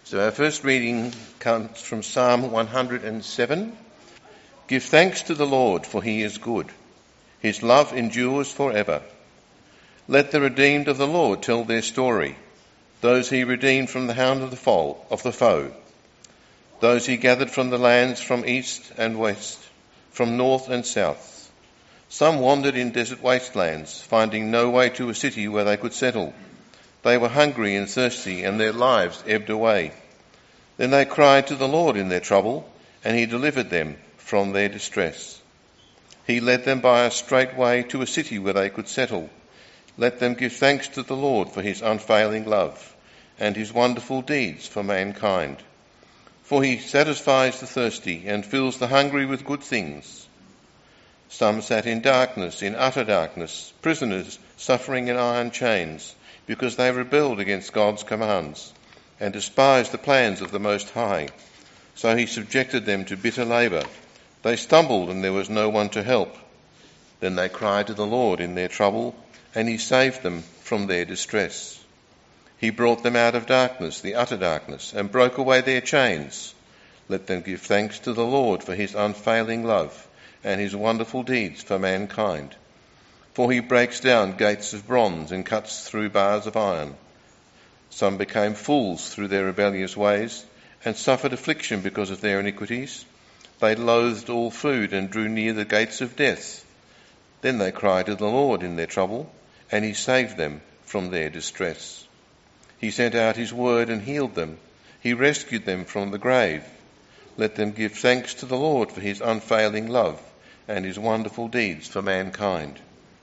So our first reading comes from Psalm 107. Give thanks to the Lord, for he is good. His love endures forever. Let the redeemed of the Lord tell their story, those he redeemed from the hand of the foe, those he gathered from the lands from east and west, from north and south. Some wandered in desert wastelands, finding no way to a city where they could settle. They were hungry and thirsty, and their lives ebbed away. Then they cried to the Lord in their trouble, and he delivered them from their distress. He led them by a straight way to a city where they could settle. Let them give thanks to the Lord for his unfailing love, and his wonderful deeds for mankind. For he satisfies the thirsty and fills the hungry with good things. Some sat in darkness, in utter darkness, prisoners suffering in iron chains, because they rebelled against God's commands and despised the plans of the Most High. So he subjected them to bitter labour. They stumbled, and there was no one to help. Then they cried to the Lord in their trouble, and he saved them from their distress. He brought them out of darkness, the utter darkness, and broke away their chains. Let them give thanks to the Lord for his unfailing love and his wonderful deeds for mankind. For he breaks down gates of bronze and cuts through bars of iron. Some became fools through their rebellious ways and suffered affliction because of their iniquities. They loathed all food and drew near the gates of death. Then they cried to the Lord in their trouble, and he saved them from their distress. He sent out his word and healed them. He rescued them from the grave. Let them give thanks to the Lord for his unfailing love and his wonderful deeds for mankind.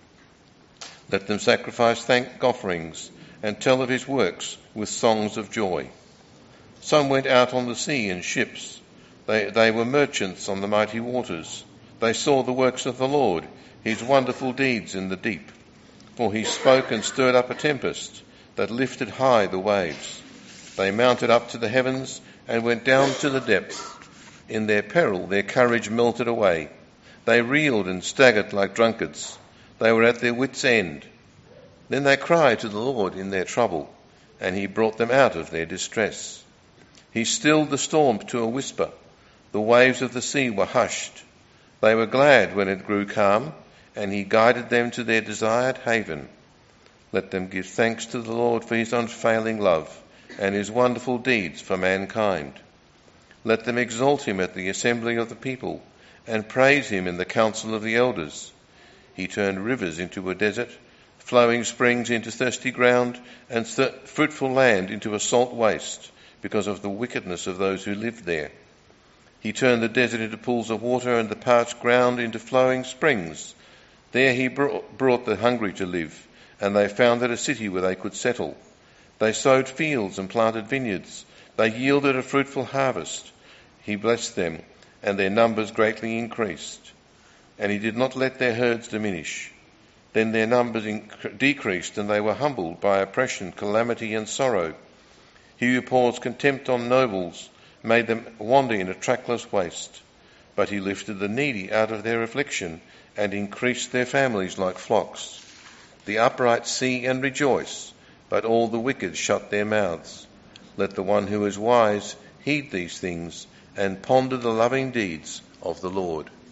Let them sacrifice thank offerings and tell of his works with songs of joy. Some went out on the sea in ships. They were merchants on the mighty waters. They saw the works of the Lord, his wonderful deeds in the deep. For he spoke and stirred up a tempest that lifted high the waves. They mounted up to the heavens and went down to the depth. In their peril their courage melted away. They reeled and staggered like drunkards. They were at their wits' end. Then they cried to the Lord in their trouble, and he brought them out of their distress. He stilled the storm to a whisper. The waves of the sea were hushed. They were glad when it grew calm, and he guided them to their desired haven. Let them give thanks to the Lord for his unfailing love and his wonderful deeds for mankind. Let them exalt him at the assembly of the people and praise him in the council of the elders. He turned rivers into a desert, flowing springs into thirsty ground, and fruitful land into a salt waste, because of the wickedness of those who lived there. He turned the desert into pools of water and the parched ground into flowing springs. There he brought the hungry to live, and they founded a city where they could settle. They sowed fields and planted vineyards. They yielded a fruitful harvest. He blessed them, and their numbers greatly increased. And he did not let their herds diminish. Then their numbers decreased, and they were humbled by oppression, calamity, and sorrow. He who pours contempt on nobles made them wander in a trackless waste. But he lifted the needy out of their affliction and increased their families like flocks. The upright see and rejoice, but all the wicked shut their mouths. Let the one who is wise heed these things and ponder the loving deeds of the Lord.